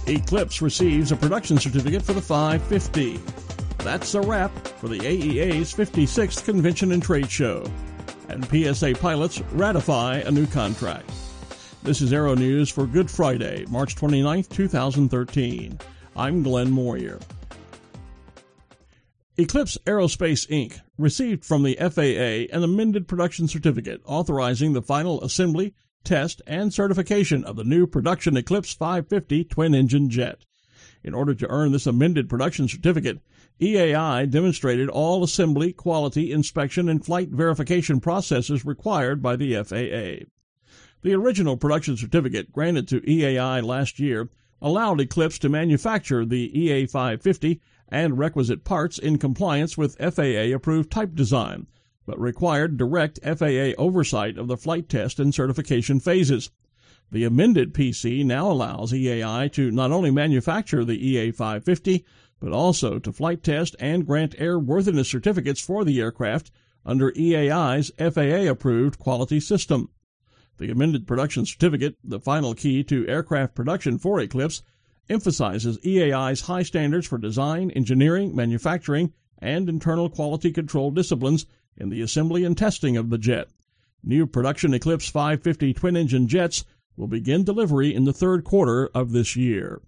Eclipse receives a production certificate for the 550. That's a wrap for the AEA's 56th Convention and Trade Show. And PSA pilots ratify a new contract. This is Aero News for Good Friday, March 29, 2013. I'm Glenn Moyer. Eclipse Aerospace, Inc. received from the FAA an amended production certificate authorizing the final assembly, test, and certification of the new production Eclipse 550 twin-engine jet. In order to earn this amended production certificate, EAI demonstrated all assembly, quality, inspection, and flight verification processes required by the FAA. The original production certificate granted to EAI last year allowed Eclipse to manufacture the EA550 and requisite parts in compliance with FAA-approved type design, but required direct FAA oversight of the flight test and certification phases. The amended PC now allows EAI to not only manufacture the EA550, but also to flight test and grant airworthiness certificates for the aircraft under EAI's FAA-approved quality system. The amended production certificate, the final key to aircraft production for Eclipse, emphasizes EAI's high standards for design, engineering, manufacturing, and internal quality control disciplines in the assembly and testing of the jet. New production Eclipse 550 twin-engine jets will begin delivery in the third quarter of this year.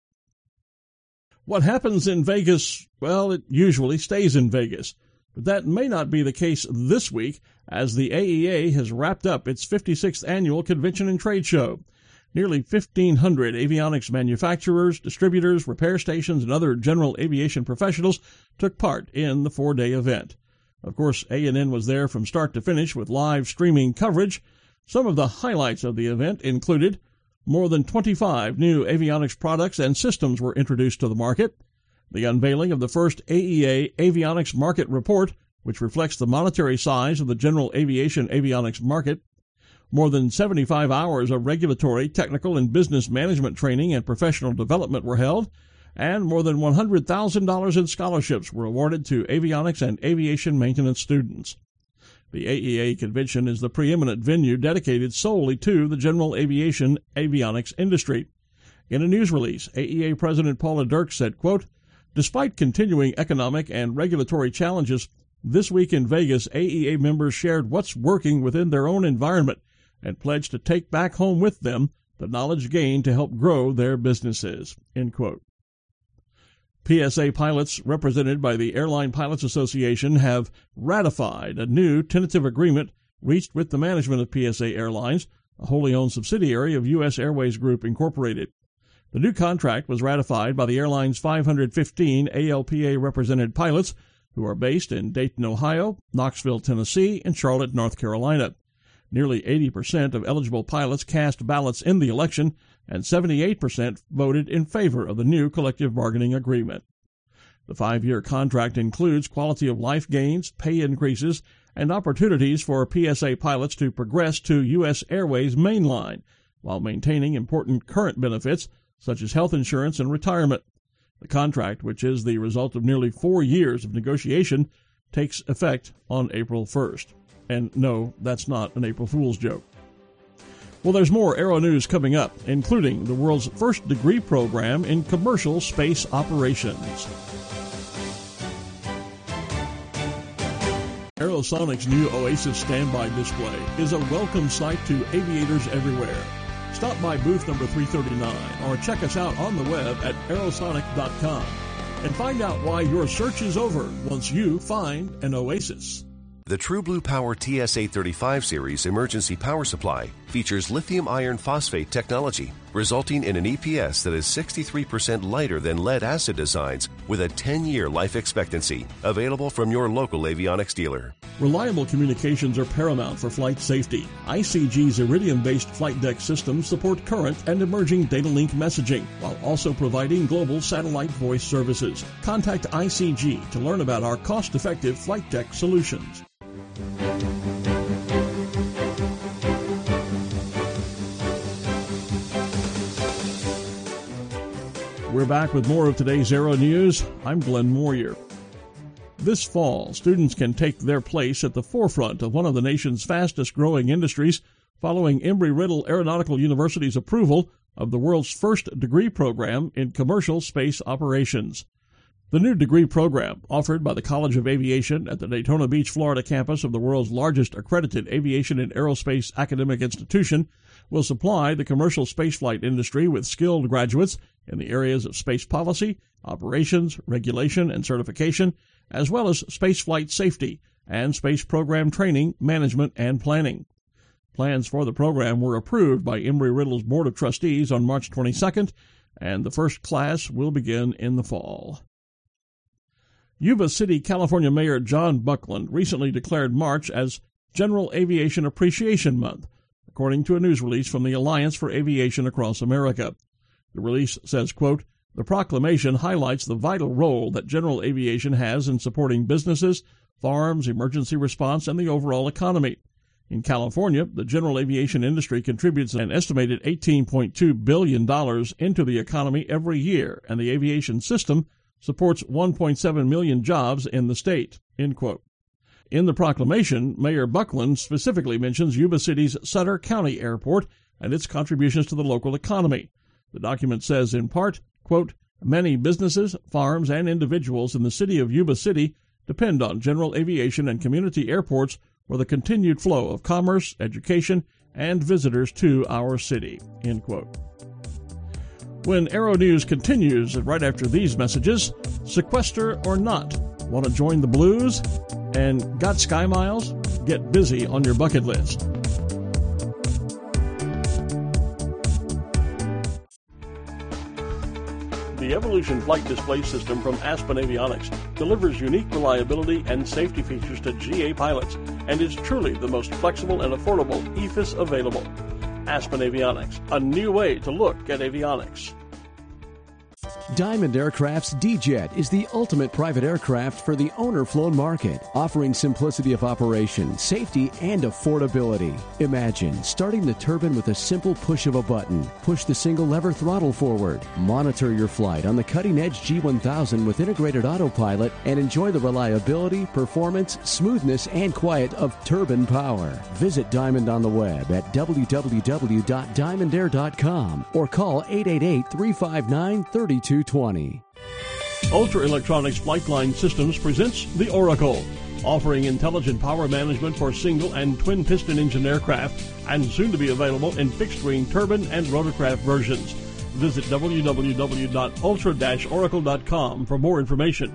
What happens in Vegas, well, it usually stays in Vegas. But that may not be the case this week, as the AEA has wrapped up its 56th Annual Convention and Trade Show. Nearly 1,500 avionics manufacturers, distributors, repair stations, and other general aviation professionals took part in the four-day event. Of course, A&N was there from start to finish with live streaming coverage. Some of the highlights of the event included more than 25 new avionics products and systems were introduced to the market, the unveiling of the first AEA Avionics Market Report, which reflects the monetary size of the general aviation avionics market, more than 75 hours of regulatory, technical, and business management training and professional development were held, and more than $100,000 in scholarships were awarded to avionics and aviation maintenance students. The AEA convention is the preeminent venue dedicated solely to the general aviation avionics industry. In a news release, AEA President Paula Dirks said, quote, "Despite continuing economic and regulatory challenges, this week in Vegas, AEA members shared what's working within their own environment and pledged to take back home with them the knowledge gained to help grow their businesses." End quote. PSA pilots represented by the Airline Pilots Association have ratified a new tentative agreement reached with the management of PSA Airlines, a wholly owned subsidiary of U.S. Airways Group, Incorporated. The new contract was ratified by the airline's 515 ALPA-represented pilots who are based in Dayton, Ohio, Knoxville, Tennessee, and Charlotte, North Carolina. Nearly 80% of eligible pilots cast ballots in the election, and 78% voted in favor of the new collective bargaining agreement. The 5-year contract includes quality of life gains, pay increases, and opportunities for PSA pilots to progress to U.S. Airways mainline, while maintaining important current benefits such as health insurance and retirement. The contract, which is the result of nearly 4 years of negotiation, takes effect on April 1st. And no, that's not an April Fool's joke. Well, there's more Aero News coming up, including the world's first degree program in commercial space operations. Aerosonic's new Oasis standby display is a welcome sight to aviators everywhere. Stop by booth number 339 or check us out on the web at aerosonic.com and find out why your search is over once you find an Oasis. The True Blue Power TS835 series emergency power supply features lithium iron phosphate technology, resulting in an EPS that is 63% lighter than lead-acid designs with a 10-year life expectancy. Available from your local avionics dealer. Reliable communications are paramount for flight safety. ICG's Iridium-based flight deck systems support current and emerging data link messaging, while also providing global satellite voice services. Contact ICG to learn about our cost-effective flight deck solutions. We're back with more of today's Aero News. I'm Glenn Moyer. This fall, students can take their place at the forefront of one of the nation's fastest-growing industries following Embry-Riddle Aeronautical University's approval of the world's first degree program in commercial space operations. The new degree program, offered by the College of Aviation at the Daytona Beach, Florida campus of the world's largest accredited aviation and aerospace academic institution, will supply the commercial spaceflight industry with skilled graduates in the areas of space policy, operations, regulation, and certification, as well as spaceflight safety and space program training, management, and planning. Plans for the program were approved by Embry-Riddle's Board of Trustees on March 22nd, and the first class will begin in the fall. Yuba City, California Mayor John Buckland recently declared March as General Aviation Appreciation Month, according to a news release from the Alliance for Aviation Across America. The release says, quote, "The proclamation highlights the vital role that general aviation has in supporting businesses, farms, emergency response, and the overall economy. In California, the general aviation industry contributes an estimated $18.2 billion into the economy every year, and the aviation system supports 1.7 million jobs in the state," end quote. In the proclamation, Mayor Buckland specifically mentions Yuba City's Sutter County Airport and its contributions to the local economy. The document says in part, quote, "Many businesses, farms, and individuals in the city of Yuba City depend on general aviation and community airports for the continued flow of commerce, education, and visitors to our city," end quote. When Aero News continues right after these messages, sequester or not, want to join the Blues? And got Sky Miles? Get busy on your bucket list. The Evolution Flight Display System from Aspen Avionics delivers unique reliability and safety features to GA pilots and is truly the most flexible and affordable EFIS available. Aspen Avionics, a new way to look at avionics. Diamond Aircraft's D-Jet is the ultimate private aircraft for the owner-flown market, offering simplicity of operation, safety, and affordability. Imagine starting the turbine with a simple push of a button. Push the single-lever throttle forward. Monitor your flight on the cutting-edge G1000 with integrated autopilot and enjoy the reliability, performance, smoothness, and quiet of turbine power. Visit Diamond on the web at www.diamondair.com or call 888-359-3220. Ultra Electronics Flightline Systems presents the Oracle, offering intelligent power management for single and twin piston engine aircraft, and soon to be available in fixed-wing turbine and rotorcraft versions. Visit www.ultra-oracle.com for more information.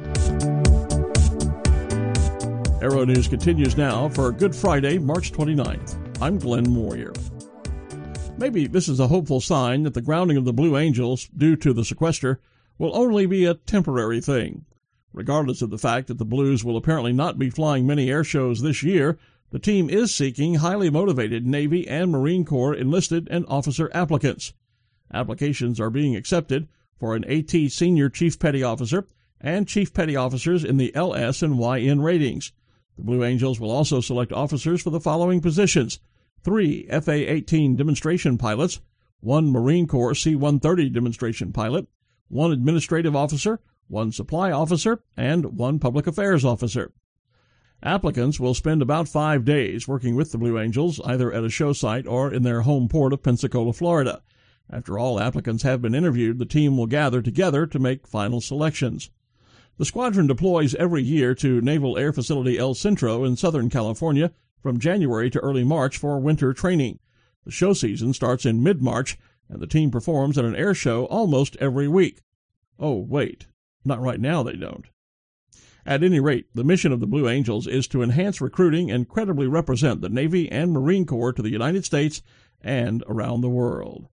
Aero News continues now for Good Friday, March 29th. I'm Glenn Moyer. Maybe this is a hopeful sign that the grounding of the Blue Angels, due to the sequester, will only be a temporary thing. Regardless of the fact that the Blues will apparently not be flying many air shows this year, the team is seeking highly motivated Navy and Marine Corps enlisted and officer applicants. Applications are being accepted for an AT Senior Chief Petty Officer and Chief Petty Officers in the LS and YN ratings. The Blue Angels will also select officers for the following positions: 3 FA-18 demonstration pilots, 1 Marine Corps C-130 demonstration pilot, 1 administrative officer, 1 supply officer, and 1 public affairs officer. Applicants will spend about 5 days working with the Blue Angels, either at a show site or in their home port of Pensacola, Florida. After all applicants have been interviewed, the team will gather together to make final selections. The squadron deploys every year to Naval Air Facility El Centro in Southern California from January to early March for winter training. The show season starts in mid-March, and the team performs at an air show almost every week. Oh, wait. Not right now, they don't. At any rate, the mission of the Blue Angels is to enhance recruiting and credibly represent the Navy and Marine Corps to the United States and around the world.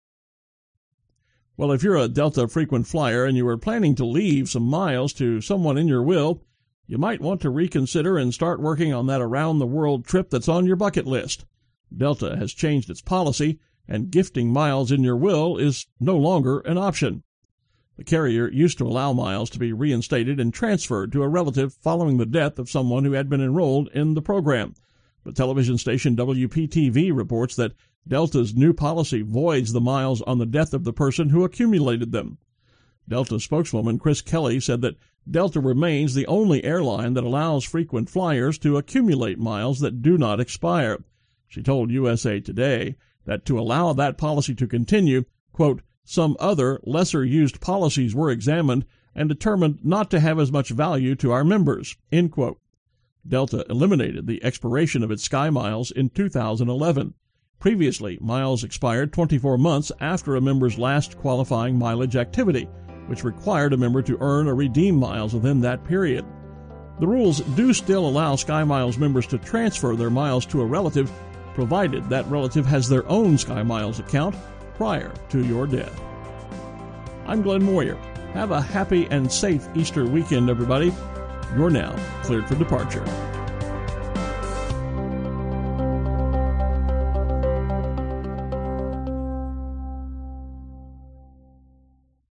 Well, if you're a Delta frequent flyer and you are planning to leave some miles to someone in your will, you might want to reconsider and start working on that around-the-world trip that's on your bucket list. Delta has changed its policy, and gifting miles in your will is no longer an option. The carrier used to allow miles to be reinstated and transferred to a relative following the death of someone who had been enrolled in the program. But television station WPTV reports that Delta's new policy voids the miles on the death of the person who accumulated them. Delta spokeswoman Chris Kelly said that Delta remains the only airline that allows frequent flyers to accumulate miles that do not expire. She told USA Today that to allow that policy to continue, quote, Some other, lesser-used policies were examined and determined not to have as much value to our members." End quote. Delta eliminated the expiration of its SkyMiles in 2011. Previously, miles expired 24 months after a member's last qualifying mileage activity, which required a member to earn or redeem miles within that period. The rules do still allow SkyMiles members to transfer their miles to a relative, provided that relative has their own SkyMiles account prior to your death. I'm Glenn Moyer. Have a happy and safe Easter weekend, everybody. You're now cleared for departure.